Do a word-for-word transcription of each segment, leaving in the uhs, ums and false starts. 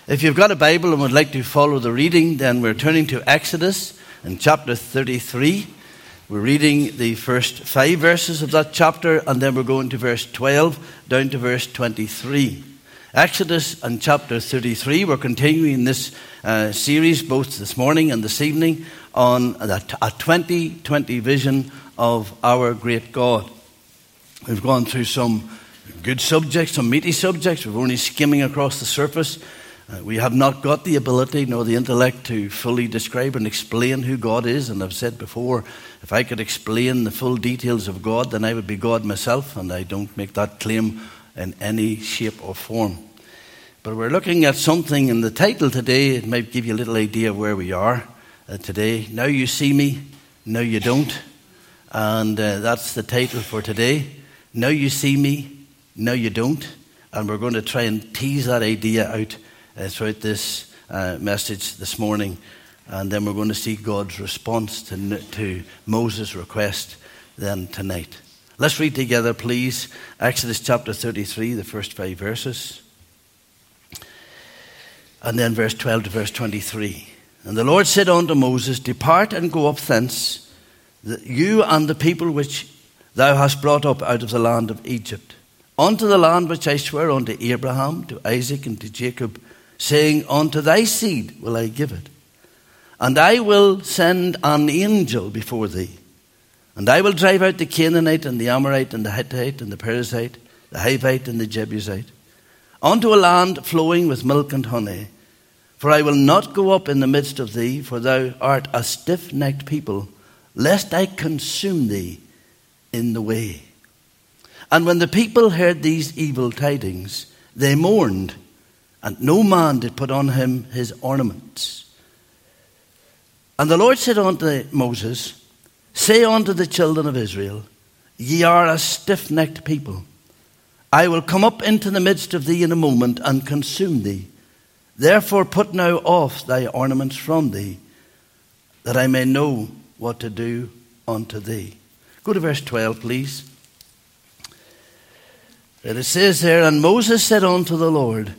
If you've got a Bible and would like to follow the reading, then we're turning to Exodus in chapter thirty-three. We're reading the first five verses of that chapter, and then we're going to verse twelve down to verse twenty-three. Exodus and chapter thirty-three. We're continuing this uh, series both this morning and this evening on a twenty twenty vision of our great God. We've gone through some good subjects, some meaty subjects. We're only skimming across the surface. Uh, we have not got the ability nor the intellect to fully describe and explain who God is. And I've said before, if I could explain the full details of God, then I would be God myself. And I don't make that claim in any shape or form. But we're looking at something in the title today. It might give you a little idea of where we are uh, today. Now you see me, now you don't. And uh, that's the title for today. Now you see me, now you don't. And we're going to try and tease that idea out uh, throughout this uh, message this morning. And then we're going to see God's response to, to Moses' request then tonight. Let's read together, please, Exodus chapter thirty-three, the first five verses. And then verse twelve to verse twenty-three. And the Lord said unto Moses, Depart and go up thence, you and the people which thou hast brought up out of the land of Egypt, unto the land which I swear unto Abraham, to Isaac, and to Jacob, saying, Unto thy seed will I give it. And I will send an angel before thee, and I will drive out the Canaanite, and the Amorite, and the Hittite, and the Perizzite, the Hivite, and the Jebusite, unto a land flowing with milk and honey. For I will not go up in the midst of thee, for thou art a stiff-necked people, lest I consume thee in the way. And when the people heard these evil tidings, they mourned, and no man did put on him his ornaments. And the Lord said unto Moses, Say unto the children of Israel, Ye are a stiff-necked people. I will come up into the midst of thee in a moment, and consume thee. Therefore put now off thy ornaments from thee, that I may know what to do unto thee. Go to verse twelve, please. And it says there, And Moses said unto the Lord,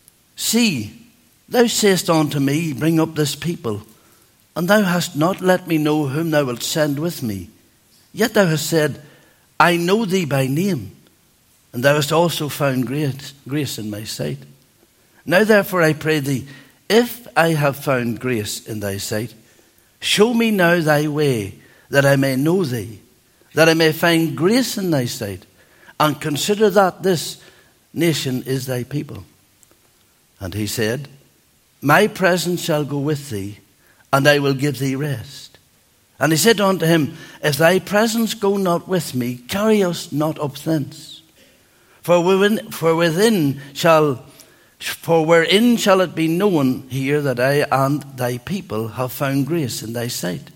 See, thou sayest unto me, Bring up this people, and thou hast not let me know whom thou wilt send with me. Yet thou hast said, I know thee by name, and thou hast also found grace, grace in my sight. Now therefore I pray thee, if I have found grace in thy sight, show me now thy way, that I may know thee, that I may find grace in thy sight, and consider that this nation is thy people. And he said, My presence shall go with thee, and I will give thee rest. And he said unto him, If thy presence go not with me, carry us not up thence. For within, for within shall, for wherein shall it be known here that I and thy people have found grace in thy sight?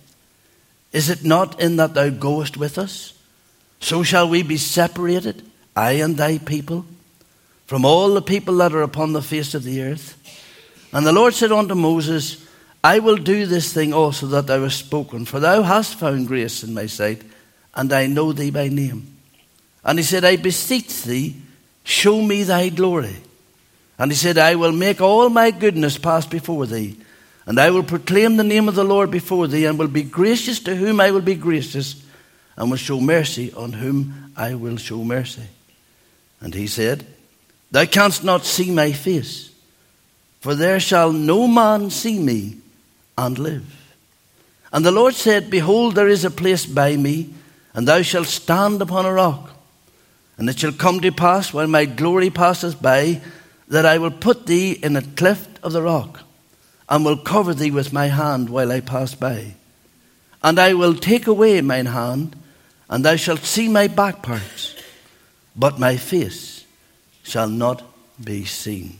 Is it not in that thou goest with us? So shall we be separated, I and thy people, from all the people that are upon the face of the earth. And the Lord said unto Moses, I will do this thing also that thou hast spoken, for thou hast found grace in my sight, and I know thee by name. And he said, I beseech thee, show me thy glory. And he said, I will make all my goodness pass before thee, and I will proclaim the name of the Lord before thee, and will be gracious to whom I will be gracious, and will show mercy on whom I will show mercy. And he said, Thou canst not see my face, for there shall no man see me and live. And the Lord said, Behold, there is a place by me, and thou shalt stand upon a rock. And it shall come to pass, when my glory passes by, that I will put thee in a cleft of the rock, and will cover thee with my hand while I pass by. And I will take away mine hand, and thou shalt see my back parts, but my face shall not be seen.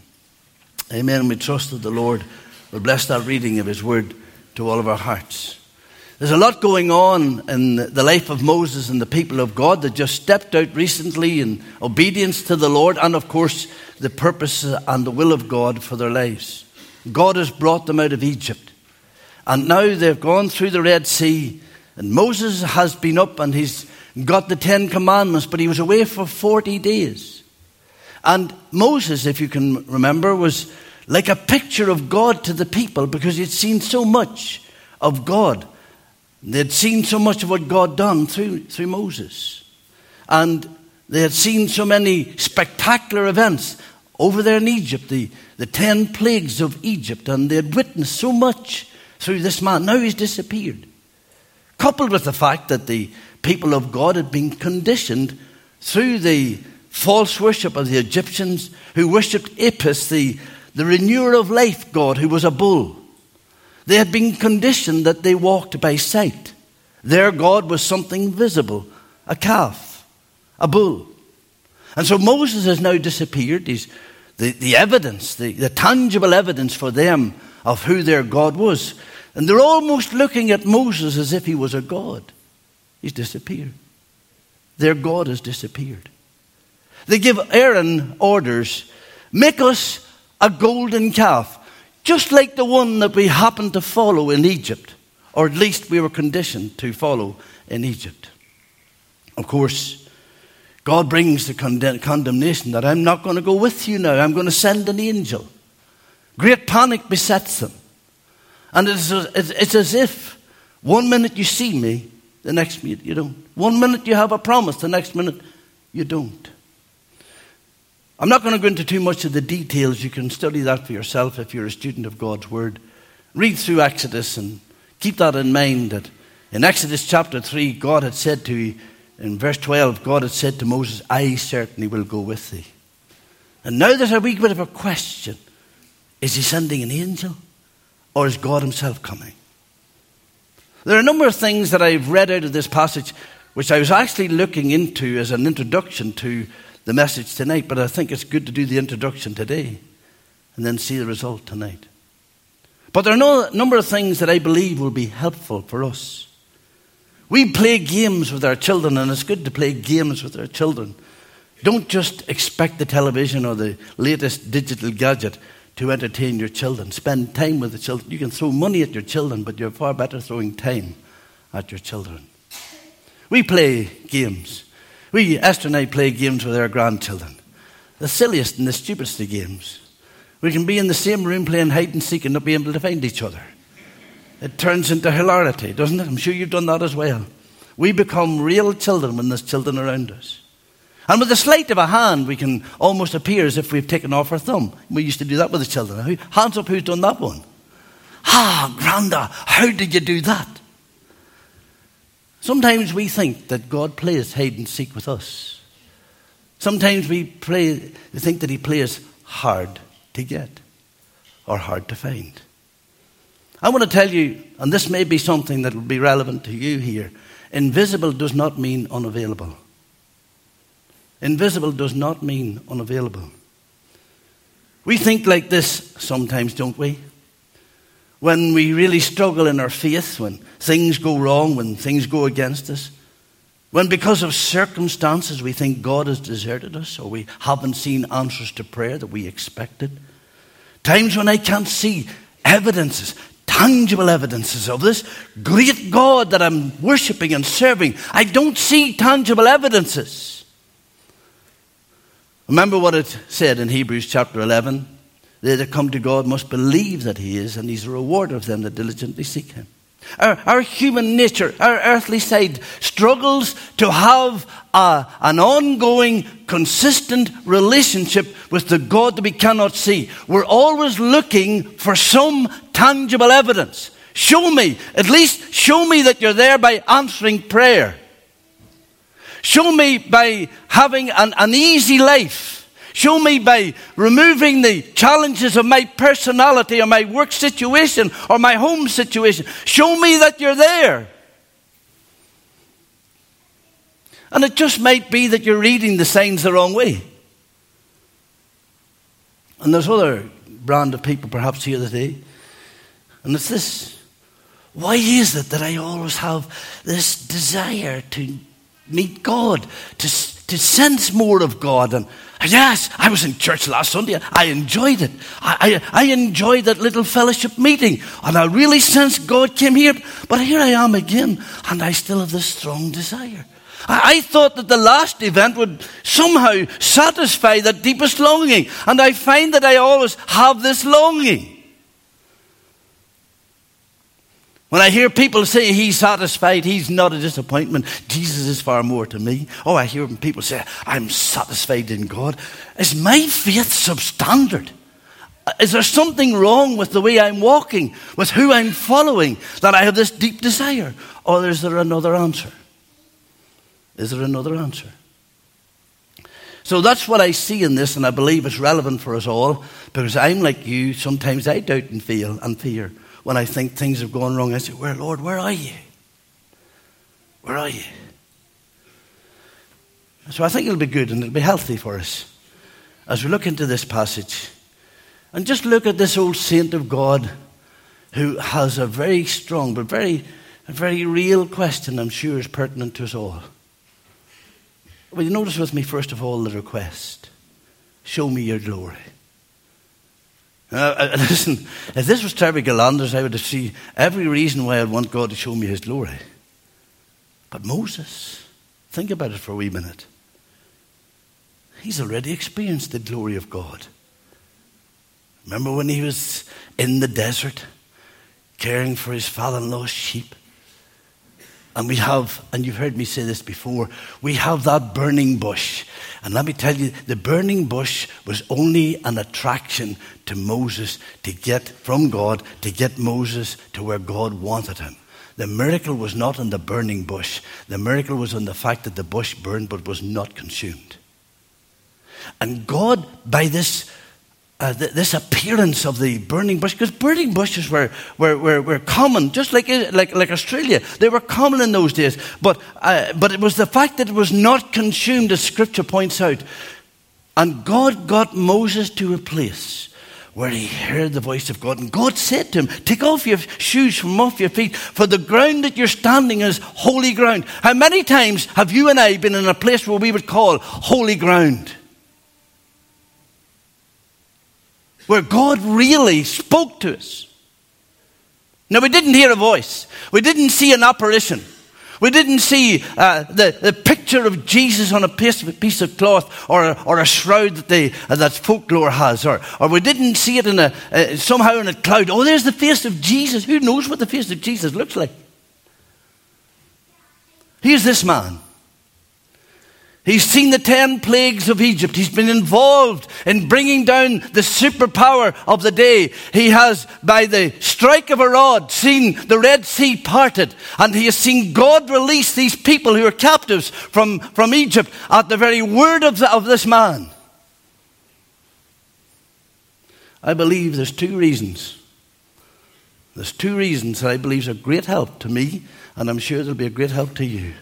Amen. We trust that the Lord will bless that reading of his word to all of our hearts. There's a lot going on in the life of Moses and the people of God that just stepped out recently in obedience to the Lord, and of course the purpose and the will of God for their lives. God has brought them out of Egypt, and now they've gone through the Red Sea, and Moses has been up and he's got the Ten Commandments, but he was away for forty days. And Moses, if you can remember, was like a picture of God to the people, because he'd seen so much of God. They'd seen so much of what God done through, through Moses. And they had seen so many spectacular events over there in Egypt, the, the ten plagues of Egypt, and they had witnessed so much through this man. Now he's disappeared. Coupled with the fact that the people of God had been conditioned through the false worship of the Egyptians, who worshipped Apis, the, the renewer of life god, who was a bull. They had been conditioned that they walked by sight. Their God was something visible, a calf, a bull. And so Moses has now disappeared. He's the, the evidence, the, the tangible evidence for them of who their God was. And they're almost looking at Moses as if he was a god. He's disappeared. Their God has disappeared. They give Aaron orders, make us a golden calf, just like the one that we happened to follow in Egypt, or at least we were conditioned to follow in Egypt. Of course, God brings the condemn- condemnation that I'm not going to go with you now. I'm going to send an angel. Great panic besets them. And it's, it's, it's as if one minute you see me, the next minute you don't. One minute you have a promise, the next minute you don't. I'm not going to go into too much of the details. You can study that for yourself if you're a student of God's Word. Read through Exodus and keep that in mind, that in Exodus chapter three, God had said to, in verse twelve, God had said to Moses, I certainly will go with thee. And now there's a wee bit of a question. Is he sending an angel? Or is God himself coming? There are a number of things that I've read out of this passage which I was actually looking into as an introduction to the message tonight, but I think it's good to do the introduction today and then see the result tonight. But there are a number of things that I believe will be helpful for us. We play games with our children, and it's good to play games with our children. Don't just expect the television or the latest digital gadget to entertain your children. Spend time with the children. You can throw money at your children, but you're far better throwing time at your children. We play games. We, Esther and I, play games with our grandchildren. The silliest and the stupidest of games. We can be in the same room playing hide and seek and not be able to find each other. It turns into hilarity, doesn't it? I'm sure you've done that as well. We become real children when there's children around us. And with the sleight of a hand, we can almost appear as if we've taken off our thumb. We used to do that with the children. Hands up, who's done that one? Ah, Granda, how did you do that? Sometimes we think that God plays hide and seek with us. Sometimes we play, we think that he plays hard to get or hard to find. I want to tell you, and this may be something that will be relevant to you here, invisible does not mean unavailable. Invisible does not mean unavailable. We think like this sometimes, don't we? When we really struggle in our faith, when things go wrong, when things go against us, when because of circumstances we think God has deserted us or we haven't seen answers to prayer that we expected. Times when I can't see evidences, tangible evidences of this great God that I'm worshiping and serving. I don't see tangible evidences. Remember what it said in Hebrews chapter eleven. They that come to God must believe that he is, and he's a rewarder of them that diligently seek him. Our, our human nature, our earthly side, struggles to have a, an ongoing, consistent relationship with the God that we cannot see. We're always looking for some tangible evidence. Show me, at least show me that you're there by answering prayer. Show me by having an, an easy life. Show me by removing the challenges of my personality or my work situation or my home situation. Show me that you're there. And it just might be that you're reading the signs the wrong way. And there's other brand of people perhaps here today. And it's this. Why is it that I always have this desire to meet God, to, to sense more of God? And yes, I was in church last Sunday. I enjoyed it. I, I, I enjoyed that little fellowship meeting. And I really sensed God came here. But here I am again. And I still have this strong desire. I, I thought that the last event would somehow satisfy that deepest longing. And I find that I always have this longing. When I hear people say he's satisfied, he's not a disappointment, Jesus is far more to me. Oh, I hear people say, I'm satisfied in God. Is my faith substandard? Is there something wrong with the way I'm walking, with who I'm following, that I have this deep desire? Or is there another answer? Is there another answer? So that's what I see in this, and I believe it's relevant for us all, because I'm like you. Sometimes I doubt and feel and fear when I think things have gone wrong. I say, "Where, Lord, where are you? Where are you?" So I think it'll be good and it'll be healthy for us as we look into this passage and just look at this old saint of God who has a very strong but very, a very real question, I'm sure, is pertinent to us all. Will you notice with me, first of all, the request? Show me your glory. Uh, listen, if this was Terry Galanders, I would see every reason why I'd want God to show me his glory. But Moses, think about it for a wee minute. He's already experienced the glory of God. Remember when he was in the desert, caring for his father-in-law's sheep? And we have, and you've heard me say this before, we have that burning bush. And let me tell you, the burning bush was only an attraction to Moses to get from God, to get Moses to where God wanted him. The miracle was not in the burning bush. The miracle was in the fact that the bush burned but was not consumed. And God, by this Uh, th- this appearance of the burning bush, because burning bushes were, were, were, were common, just like, like, like Australia. They were common in those days. But, uh, but it was the fact that it was not consumed, as Scripture points out. And God got Moses to a place where he heard the voice of God. And God said to him, take off your shoes from off your feet, for the ground that you're standing is holy ground. How many times have you and I been in a place where we would call holy ground? Where God really spoke to us. Now, we didn't hear a voice. We didn't see an apparition. We didn't see uh, the, the picture of Jesus on a piece, piece of cloth or a, or a shroud that, they, uh, that folklore has. Or, or we didn't see it in a, uh, somehow in a cloud. Oh, there's the face of Jesus. Who knows what the face of Jesus looks like? Here's this man. He's seen the ten plagues of Egypt. He's been involved in bringing down the superpower of the day. He has, by the strike of a rod, seen the Red Sea parted. And he has seen God release these people who are captives from, from Egypt at the very word of, the, of this man. I believe there's two reasons. There's two reasons that I believe are great help to me, and I'm sure they'll be a great help to you.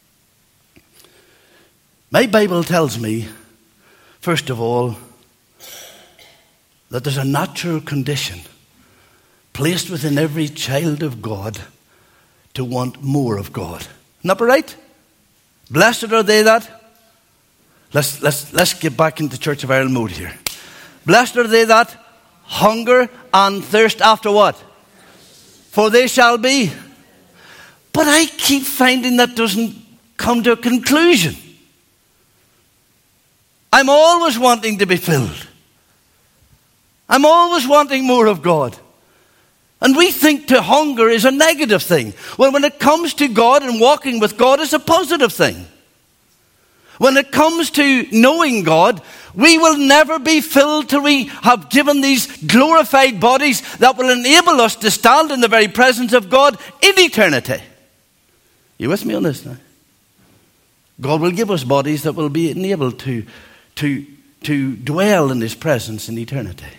My Bible tells me, first of all, that there's a natural condition placed within every child of God to want more of God. Isn't that right? Blessed are they that... Let's, let's, let's get back into Church of Ireland mode here. Blessed are they that hunger and thirst after what? For they shall be. But I keep finding that doesn't come to a conclusion. I'm always wanting to be filled. I'm always wanting more of God. And we think to hunger is a negative thing. Well, when it comes to God and walking with God, it's a positive thing. When it comes to knowing God, we will never be filled till we have given these glorified bodies that will enable us to stand in the very presence of God in eternity. You with me on this now? God will give us bodies that will be enabled to To, to dwell in his presence in eternity.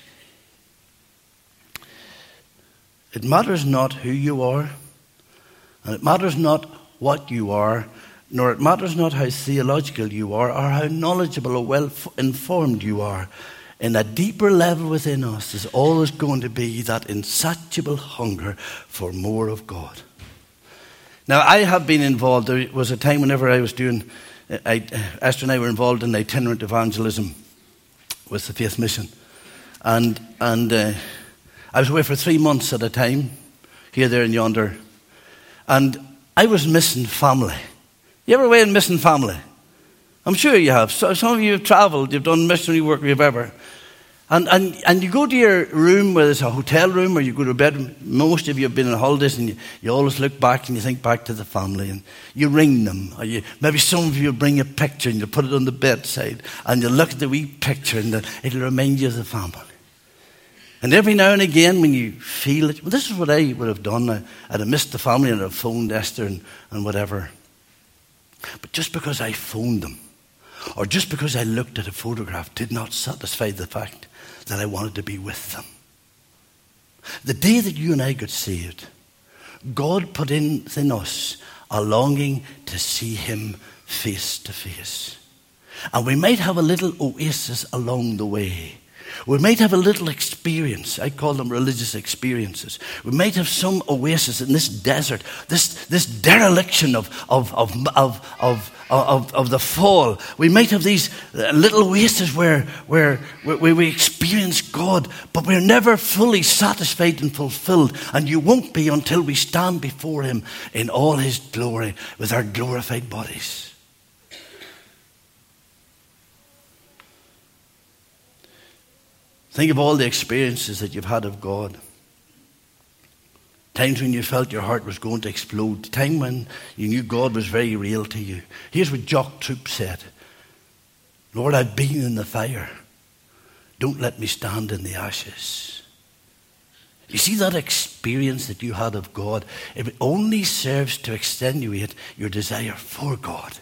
It matters not who you are, and it matters not what you are, nor it matters not how theological you are, or how knowledgeable or well-informed you are. In a deeper level within us, there's always going to be that insatiable hunger for more of God. Now, I have been involved. There was a time whenever I was doing... I, Esther and I were involved in itinerant evangelism with the Faith Mission. And and uh, I was away for three months at a time, here, there and yonder. And I was missing family. You ever away and missing family? I'm sure you have. So, some of you have travelled, you've done missionary work, you've ever. And, and, and you go to your room, whether it's a hotel room or you go to a bedroom. Most of you have been on holidays and you, you always look back and you think back to the family and you ring them. Or you, maybe some of you will bring a picture and you put it on the bedside and you look at the wee picture and the, it'll remind you of the family. And every now and again when you feel it, well, this is what I would have done. I, I'd have missed the family and I'd have phoned Esther and, and whatever. But just because I phoned them, or just because I looked at a photograph, did not satisfy the fact that I wanted to be with them. The day that you and I got saved, God put in within us a longing to see him face to face. And we might have a little oasis along the way. We might have a little experience. I call them religious experiences. We might have some oasis in this desert, this, this dereliction of, of, of, of, of, of, of the fall. We might have these little oases where, where, where we experience God, but we're never fully satisfied and fulfilled. And you won't be until we stand before him in all his glory with our glorified bodies. Think of all the experiences that you've had of God. Times when you felt your heart was going to explode. Time when you knew God was very real to you. Here's what Jock Troop said. Lord, I've been in the fire. Don't let me stand in the ashes. You see that experience that you had of God? It only serves to extenuate your desire for God.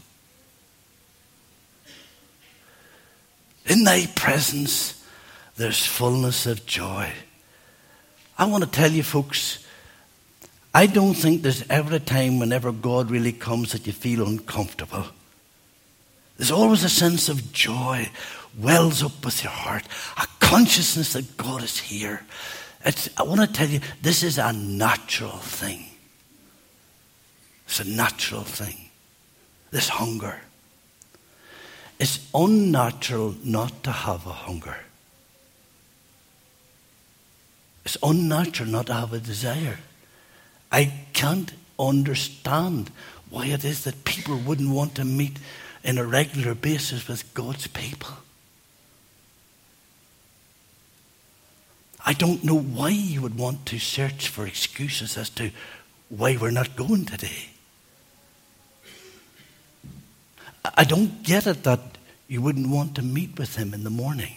In thy presence, there's fullness of joy. I want to tell you, folks, I don't think there's ever a time whenever God really comes that you feel uncomfortable. There's always a sense of joy wells up with your heart, a consciousness that God is here. It's, I want to tell you, this is a natural thing. It's a natural thing. This hunger. It's unnatural not to have a hunger. It's unnatural not to have a desire. I can't understand why it is that people wouldn't want to meet on a regular basis with God's people. I don't know why you would want to search for excuses as to why we're not going today. I don't get it that you wouldn't want to meet with him in the morning.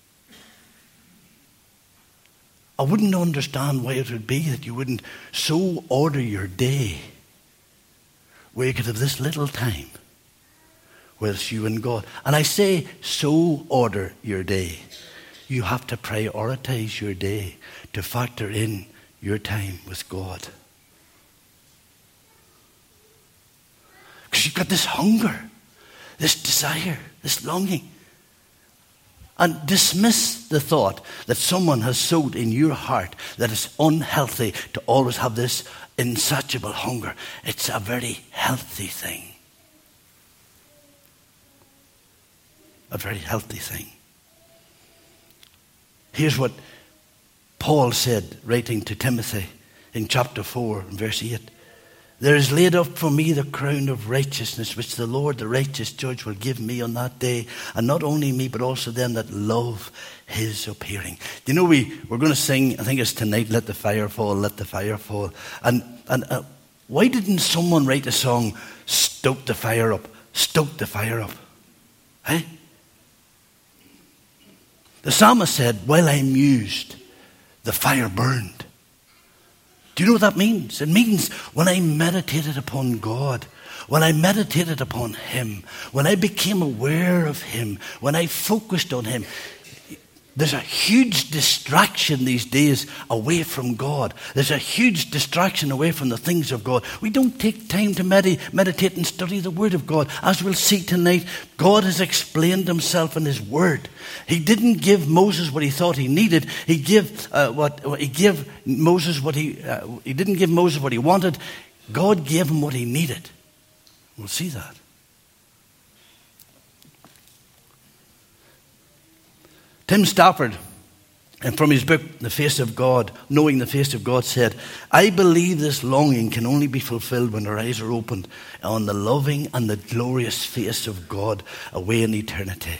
I wouldn't understand why it would be that you wouldn't so order your day where you could have this little time where it's you and God. And I say so order your day. You have to prioritize your day to factor in your time with God. Because you've got this hunger, this desire, this longing. And dismiss the thought that someone has sowed in your heart that it's unhealthy to always have this insatiable hunger. It's a very healthy thing. A very healthy thing. Here's what Paul said, writing to Timothy in chapter four, verse eight. There is laid up for me the crown of righteousness, which the Lord, the righteous judge, will give me on that day. And not only me, but also them that love his appearing. Do you know, we, we're going to sing, I think it's tonight, Let the Fire Fall, Let the Fire Fall. And, and uh, why didn't someone write a song, Stoke the Fire Up, Stoke the Fire Up? Eh? The psalmist said, while I mused, the fire burned. Do you know what that means? It means when I meditated upon God, when I meditated upon him, when I became aware of him, when I focused on him. There's a huge distraction these days away from God. There's a huge distraction away from the things of God. We don't take time to med- meditate and study the Word of God. As we'll see tonight, God has explained himself in his Word. He didn't give Moses what he thought he needed. He gave uh, what he gave Moses what he uh, he didn't give Moses what he wanted. God gave him what he needed. We'll see that. Tim Stafford and from his book, The Face of God, Knowing the Face of God, said, I believe this longing can only be fulfilled when our eyes are opened on the loving and the glorious face of God away in eternity.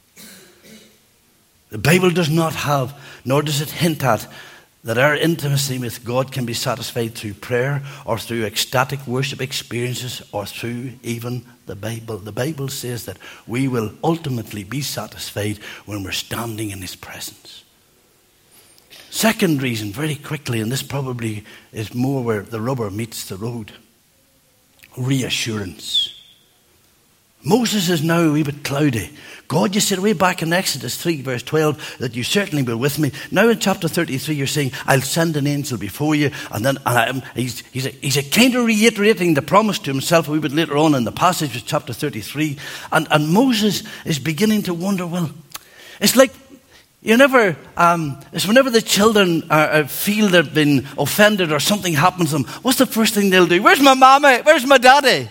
The Bible does not have, nor does it hint at, that our intimacy with God can be satisfied through prayer or through ecstatic worship experiences or through even the Bible. The Bible says that we will ultimately be satisfied when we're standing in his presence. Second reason, very quickly, and this probably is more where the rubber meets the road. Reassurance. Moses is now a wee bit cloudy. God, you said way back in Exodus three, verse twelve, that you certainly were with me. Now in chapter thirty-three, you're saying, I'll send an angel before you. And then um, he's, he's, a, he's a kind of reiterating the promise to himself a wee bit later on in the passage of chapter thirty-three. And, and Moses is beginning to wonder, well, it's like, you never, um, it's whenever the children are, are feel they've been offended or something happens to them, what's the first thing they'll do? Where's my mama? Where's my daddy?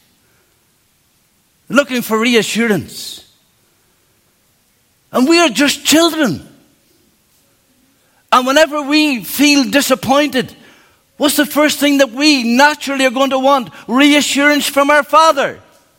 Looking for reassurance. And we are just children. And whenever we feel disappointed, what's the first thing that we naturally are going to want? Reassurance from our Father.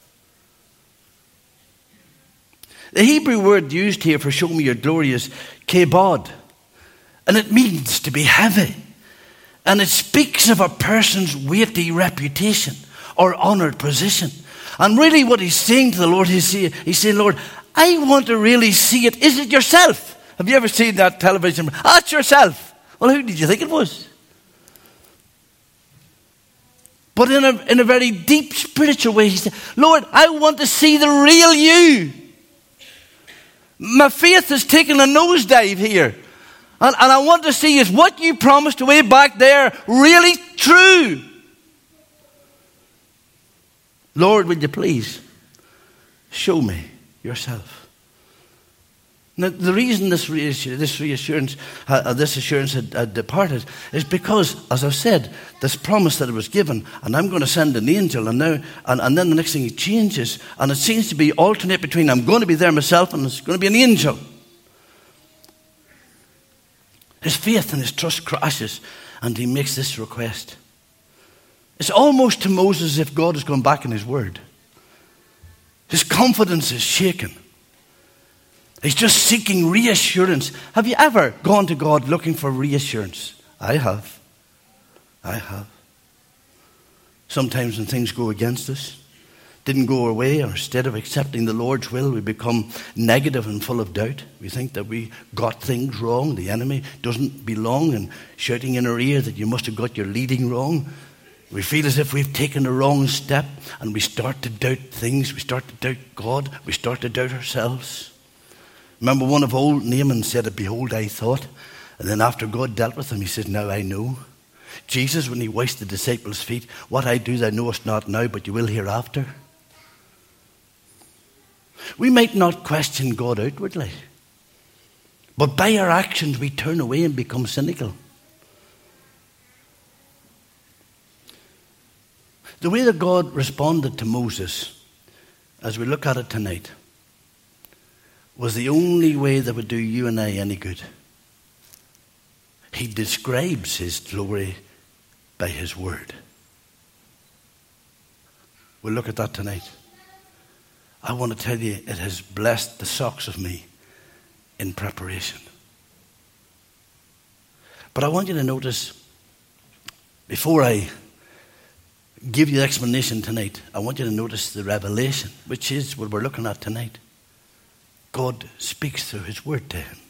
The Hebrew word used here for show me your glory is kabod. And it means to be heavy. And it speaks of a person's weighty reputation or honored position. And really what he's saying to the Lord, he's saying, he's saying, Lord, I want to really see it. Is it yourself? Have you ever seen that television? That's yourself. Well, who did you think it was? But in a, in a very deep spiritual way, he said, Lord, I want to see the real you. My faith has taken a nosedive here. And, and I want to see, is what you promised way back there really true? Lord, would you please show me yourself? Now, the reason this reassurance, this, reassurance, uh, this assurance had, had departed is because, as I've said, this promise that it was given, and I'm going to send an angel, and now, and, and then the next thing it changes, and it seems to be alternate between I'm going to be there myself and it's going to be an angel. His faith and his trust crashes, and he makes this request. It's almost to Moses as if God has gone back in his word. His confidence is shaken. He's just seeking reassurance. Have you ever gone to God looking for reassurance? I have. I have. Sometimes when things go against us, didn't go our way, or instead of accepting the Lord's will, we become negative and full of doubt. We think that we got things wrong. The enemy doesn't belong, and shouting in our ear that you must have got your leading wrong. We feel as if we've taken a wrong step, and we start to doubt things. We start to doubt God. We start to doubt ourselves. Remember, one of old Naaman said, behold, I thought. And then after God dealt with him, he said, now I know. Jesus, when he washed the disciples' feet, what I do thou knowest not now, but you will hereafter. We might not question God outwardly, but by our actions we turn away and become cynical. The way that God responded to Moses, as we look at it tonight, was the only way that would do you and I any good. He describes his glory by his word. We'll look at that tonight. I want to tell you, it has blessed the socks of me in preparation. But I want you to notice, before I give you the explanation tonight, I want you to notice the revelation, which is what we're looking at tonight. God speaks through his word to him.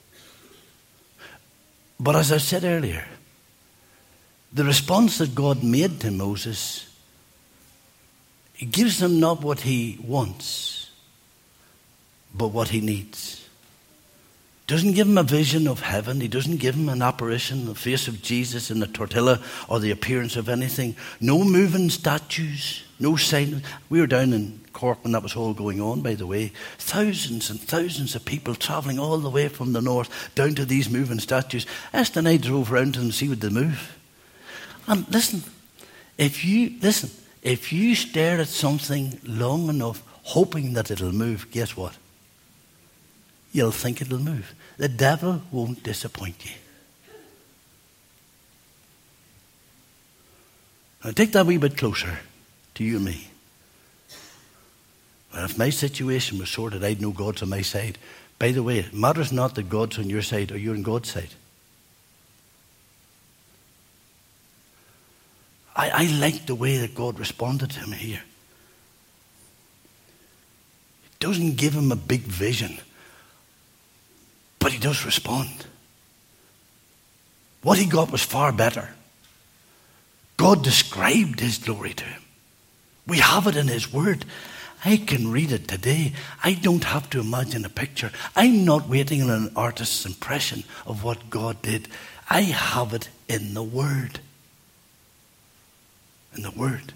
But as I said earlier, the response that God made to Moses, he gives him not what he wants, but what he needs. Doesn't give him a vision of heaven. He doesn't give him an apparition, the face of Jesus in the tortilla, or the appearance of anything. No moving statues, no sign. We were down in Cork when that was all going on, by the way. Thousands and thousands of people travelling all the way from the north down to these moving statues. Esther and I drove around to them to see would they move. And listen, if you listen, if you stare at something long enough, hoping that it'll move, guess what? You'll think it'll move. The devil won't disappoint you. Now take that a wee bit closer to you and me. Well, if my situation was sorted, I'd know God's on my side. By the way, it matters not that God's on your side or you're on God's side. I, I like the way that God responded to him here. He doesn't give him a big vision, but he does respond. What he got was far better. God described his glory to him. We have it in his word. I can read it today. I don't have to imagine a picture. I'm not waiting on an artist's impression of what God did. I have it in the word. In the word.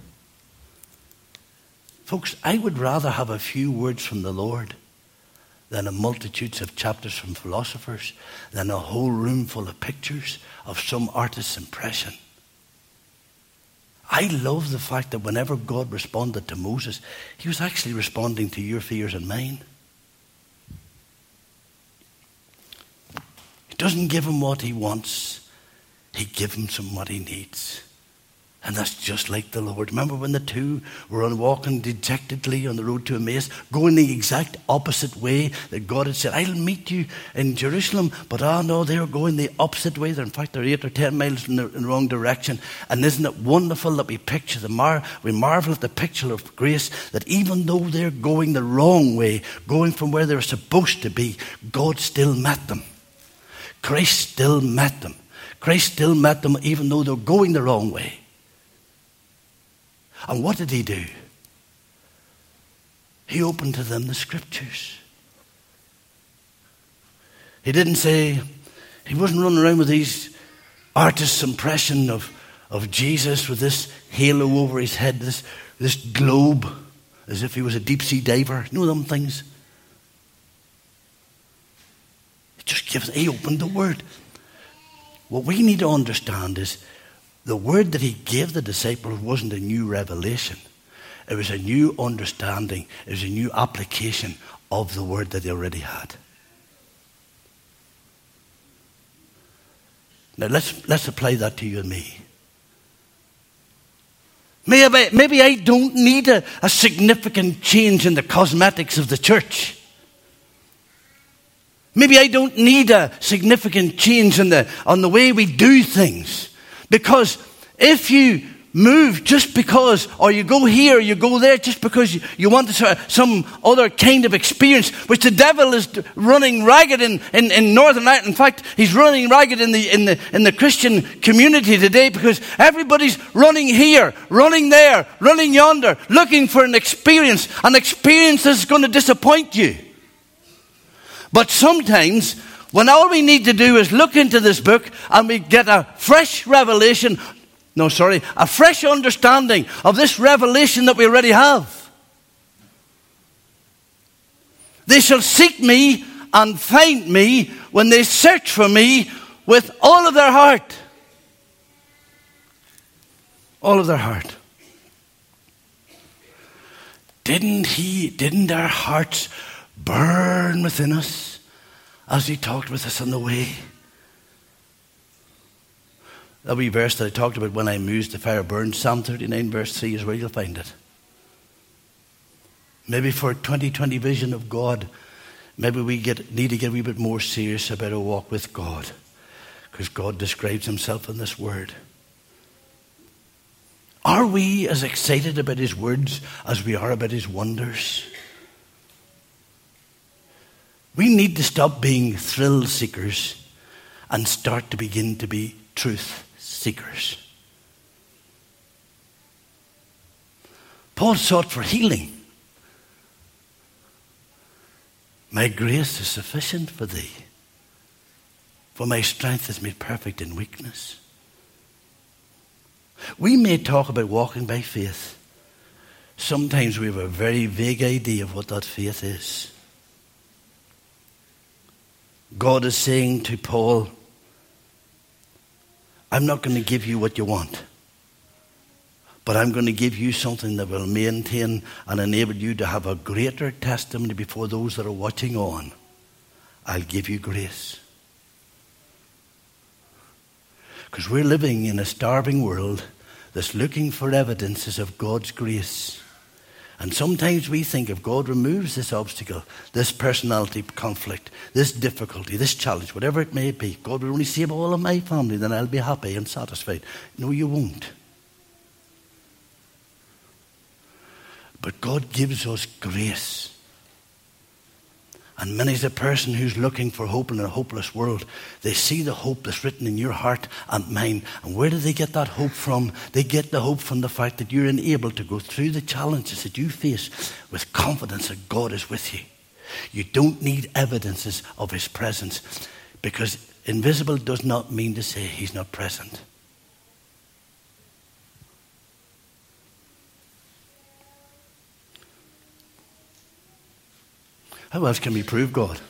Folks, I would rather have a few words from the Lord than a multitudes of chapters from philosophers, than a whole room full of pictures of some artist's impression. I love the fact that whenever God responded to Moses, he was actually responding to your fears and mine. He doesn't give him what he wants. He gives him some what he needs. And that's just like the Lord. Remember when the two were on walking dejectedly on the road to Emmaus, going the exact opposite way that God had said, I'll meet you in Jerusalem. But ah, no, they were going the opposite way. They're, in fact, they're eight or ten miles in the, in the wrong direction. And isn't it wonderful that we picture the mar- we marvel at the picture of grace, that even though they're going the wrong way, going from where they're supposed to be, God still met them. Christ still met them. Christ still met them even though they're going the wrong way. And what did he do? He opened to them the scriptures. He didn't say, he wasn't running around with these artist's impression of, of Jesus with this halo over his head, this, this globe, as if he was a deep sea diver. You know them things? He just gives, he opened the word. What we need to understand is the word that he gave the disciples wasn't a new revelation. It was a new understanding. It was a new application of the word that they already had. Now let's, let's apply that to you and me. Maybe, maybe I don't need a, a significant change in the cosmetics of the church. Maybe I don't need a significant change in the, on the way we do things. Because if you move just because, or you go here, or you go there just because you, you want some other kind of experience, which the devil is running ragged in, in, in Northern Ireland. In fact, he's running ragged in the, in, the, in the Christian community today, because everybody's running here, running there, running yonder, looking for an experience. An experience that's going to disappoint you. But sometimes, when all we need to do is look into this book and we get a fresh revelation, no, sorry, a fresh understanding of this revelation that we already have. They shall seek me and find me when they search for me with all of their heart. All of their heart. Didn't he, didn't our hearts burn within us as he talked with us on the way? That wee verse that I talked about, when I mused, the fire burned, Psalm thirty-nine verse three is where you'll find it. Maybe for a twenty twenty vision of God, maybe we get, need to get a wee bit more serious about our walk with God, because God describes himself in this word. Are we as excited about his words as we are about his wonders? We need to stop being thrill seekers and start to begin to be truth seekers. Paul sought for healing. My grace is sufficient for thee, for my strength is made perfect in weakness. We may talk about walking by faith. Sometimes we have a very vague idea of what that faith is. God is saying to Paul, I'm not going to give you what you want, but I'm going to give you something that will maintain and enable you to have a greater testimony before those that are watching on I'll give you grace. Because we're living in a starving world that's looking for evidences of God's grace. And sometimes we think if God removes this obstacle, this personality conflict, this difficulty, this challenge, whatever it may be, God will only save all of my family, then I'll be happy and satisfied. No, you won't. But God gives us grace. And many's the person who's looking for hope in a hopeless world. They see the hope that's written in your heart and mine. And where do they get that hope from? They get the hope from the fact that you're enabled to go through the challenges that you face with confidence that God is with you. You don't need evidences of his presence, because invisible does not mean to say he's not present. How else can we prove God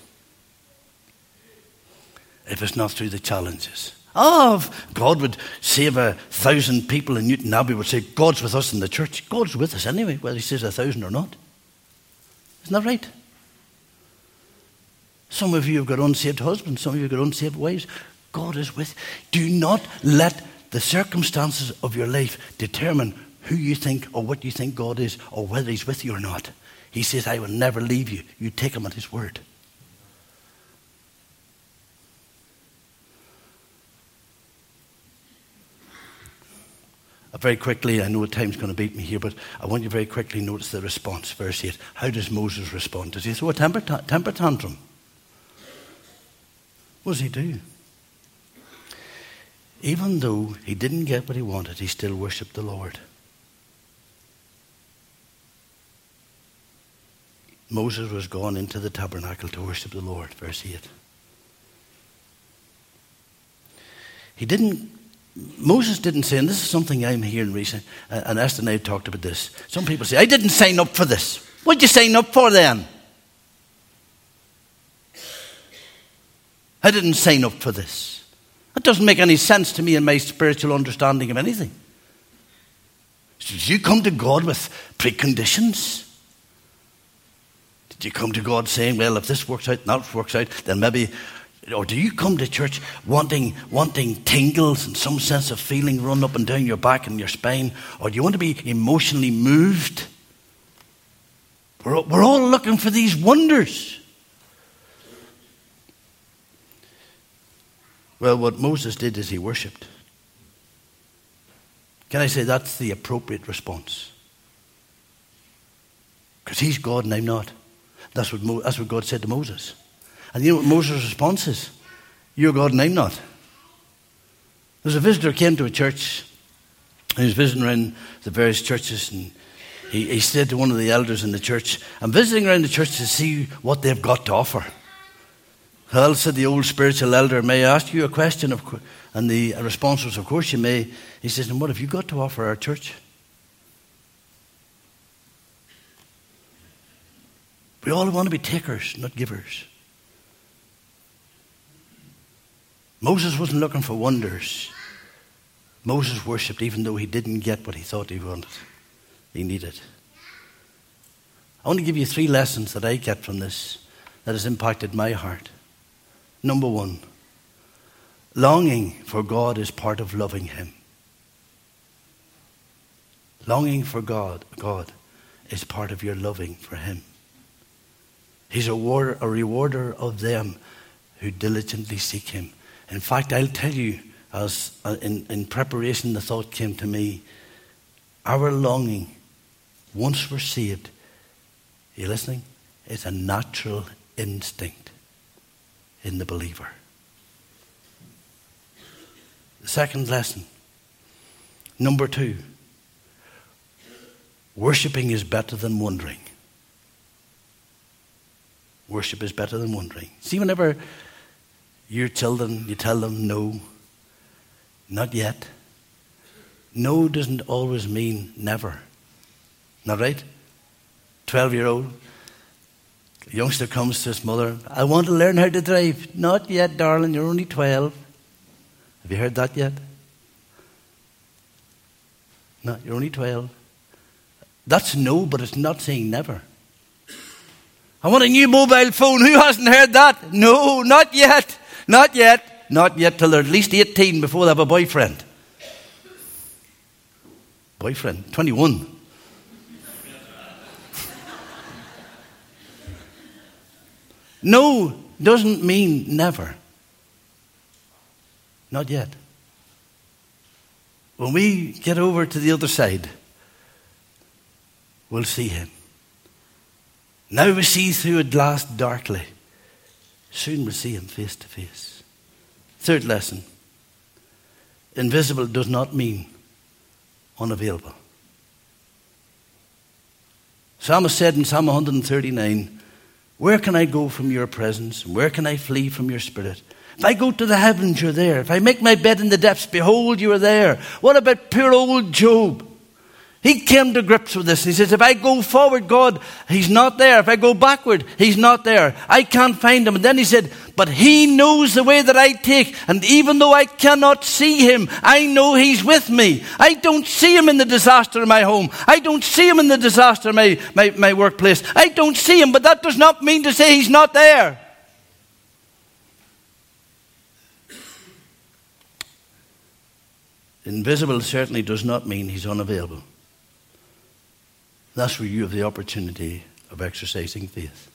if it's not through the challenges? Oh, if God would save a thousand people in Newton Abbey, would say, God's with us in the church. God's with us anyway, whether he says a thousand or not. Isn't that right? Some of you have got unsaved husbands. Some of you have got unsaved wives. God is with you. Do not let the circumstances of your life determine who you think or what you think God is, or whether he's with you or not. He says, I will never leave you. You take him at his word. Uh, very quickly, I know time's going to beat me here, but I want you very quickly notice the response. Verse eight. How does Moses respond? Does he throw a temper, ta- temper tantrum? What does he do? Even though he didn't get what he wanted, he still worshipped the Lord. Moses was gone into the tabernacle to worship the Lord, verse eight. He didn't, Moses didn't say, and this is something I'm hearing recently, and Esther and I have talked about this. Some people say, I didn't sign up for this. What'd you sign up for then? I didn't sign up for this. That doesn't make any sense to me in my spiritual understanding of anything. So did you come to God with preconditions? Do you come to God saying, well, if this works out and that works out, then maybe... Or do you come to church wanting wanting tingles and some sense of feeling run up and down your back and your spine? Or do you want to be emotionally moved? We're, we're all looking for these wonders. Well, what Moses did is he worshipped. Can I say that's the appropriate response? Because he's God and I'm not. That's what, Mo- that's what God said to Moses. And you know what Moses' response is? You're God and I'm not. There's a visitor came to a church. He was visiting around the various churches, and he, he said to one of the elders in the church, I'm visiting around the church to see what they've got to offer. Well, said the old spiritual elder, may I ask you a question? Of co-? And the response was, of course you may. He says, and what have you got to offer our church? We all want to be takers, not givers. Moses wasn't looking for wonders. Moses worshipped even though he didn't get what he thought he wanted. He needed. I want to give you three lessons that I get from this that has impacted my heart. Number one, longing for God is part of loving him. Longing for God, God is part of your loving for him. He's a rewarder, a rewarder of them who diligently seek him. In fact, I'll tell you, as uh, in, in preparation the thought came to me, our longing, once we're saved, are you listening? It's a natural instinct in the believer. The second lesson, number two, worshipping is better than wondering. Worship is better than wondering. See, whenever your children, you tell them no, not yet. No doesn't always mean never. Not right? Twelve-year-old youngster comes to his mother, I want to learn how to drive. Not yet, darling, you're only twelve. Have you heard that yet? No, you're only twelve. That's no, but it's not saying never. I want a new mobile phone. Who hasn't heard that? No, not yet. Not yet. Not yet till they're at least eighteen before they have a boyfriend. Boyfriend, twenty-one. No doesn't mean never. Not yet. When we get over to the other side, we'll see him. Now we see through a glass darkly. Soon we'll see him face to face. Third lesson. Invisible does not mean unavailable. Psalmist said in Psalm one thirty-nine, where can I go from your presence? Where can I flee from your spirit? If I go to the heavens, you're there. If I make my bed in the depths, behold, you are there. What about poor old Job? He came to grips with this. He says, if I go forward, God, he's not there. If I go backward, he's not there. I can't find him. And then he said, but he knows the way that I take. And even though I cannot see him, I know he's with me. I don't see him in the disaster in my home. I don't see him in the disaster in my, my, my workplace. I don't see him, but that does not mean to say he's not there. Invisible certainly does not mean he's unavailable. That's where you have the opportunity of exercising faith.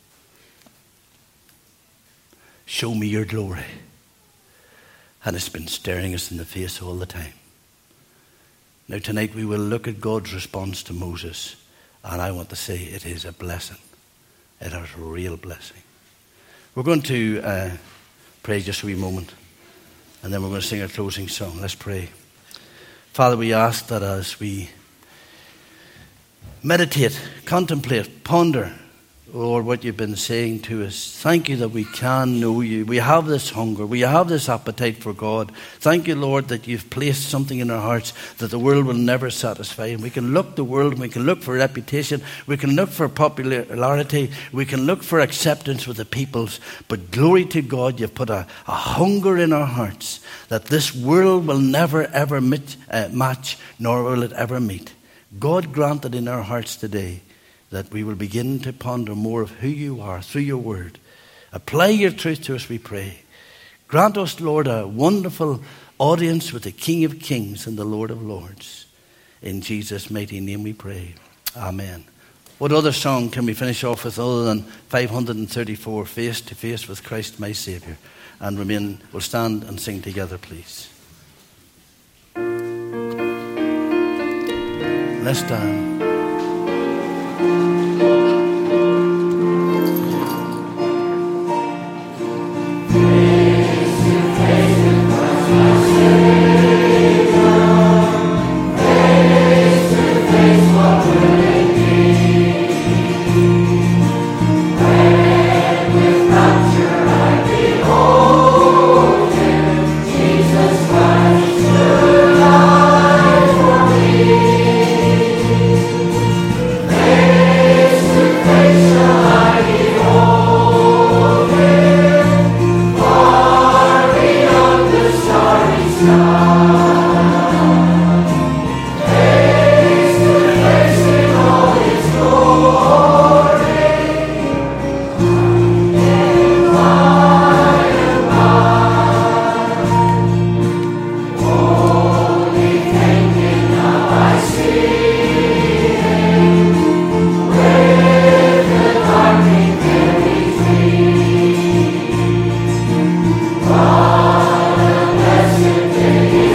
Show me your glory. And it's been staring us in the face all the time. Now tonight we will look at God's response to Moses. And I want to say it is a blessing. It is a real blessing. We're going to uh, pray just a wee moment. And then we're going to sing a closing song. Let's pray. Father, we ask that as we meditate, contemplate, ponder, Lord, what you've been saying to us. Thank you that we can know you. We have this hunger. We have this appetite for God. Thank you, Lord, that you've placed something in our hearts that the world will never satisfy. And we can look the world, and we can look for reputation. We can look for popularity. We can look for acceptance with the peoples. But glory to God, you've put a, a hunger in our hearts that this world will never, ever meet, uh, match, nor will it ever meet. God granted in our hearts today that we will begin to ponder more of who you are through your word. Apply your truth to us, we pray. Grant us, Lord, a wonderful audience with the King of Kings and the Lord of Lords. In Jesus' mighty name we pray. Amen. What other song can we finish off with other than five hundred thirty-four, Face to Face with Christ my Saviour? And remain, we'll stand and sing together, please. Let's stand. What a blessed day.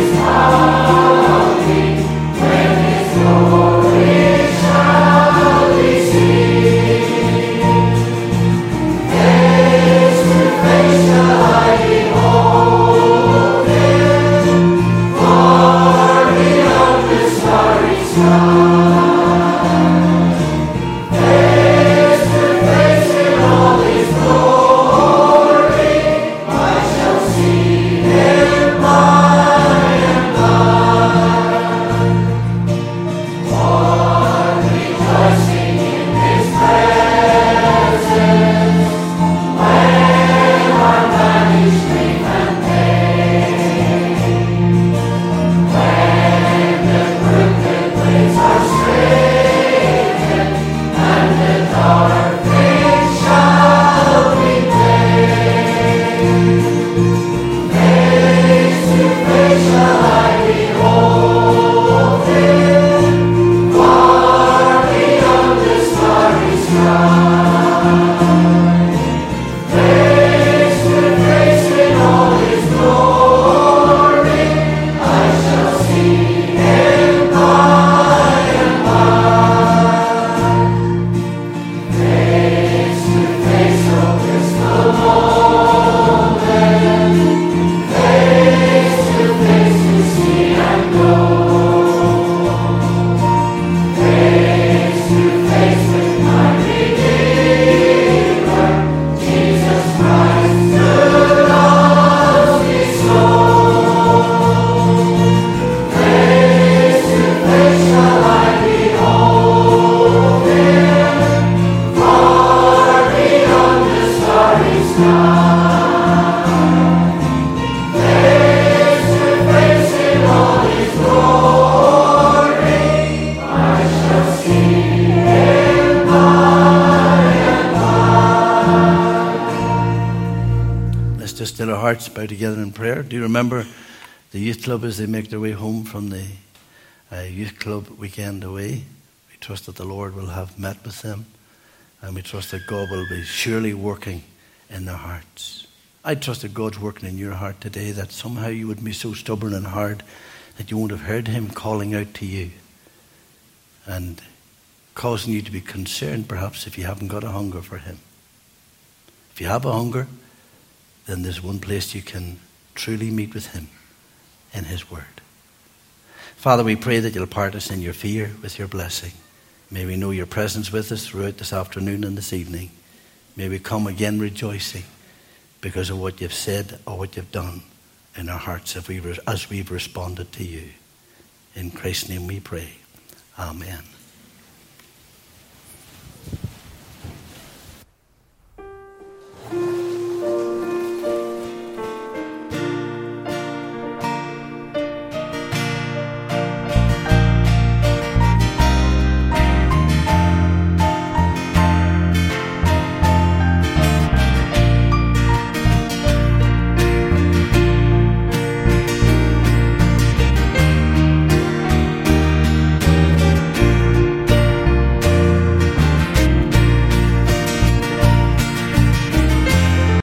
hearts bow together in prayer. Do you remember the youth club as they make their way home from the uh, youth club weekend away? We trust that the Lord will have met with them, and we trust that God will be surely working in their hearts. I trust that God's working in your heart today, that somehow you would be so stubborn and hard that you won't have heard him calling out to you and causing you to be concerned perhaps if you haven't got a hunger for him. If you have a hunger, then there's one place you can truly meet with him, in his word. Father, we pray that you'll part us in your fear with your blessing. May we know your presence with us throughout this afternoon and this evening. May we come again rejoicing because of what you've said or what you've done in our hearts as we've responded to you. In Christ's name we pray. Amen.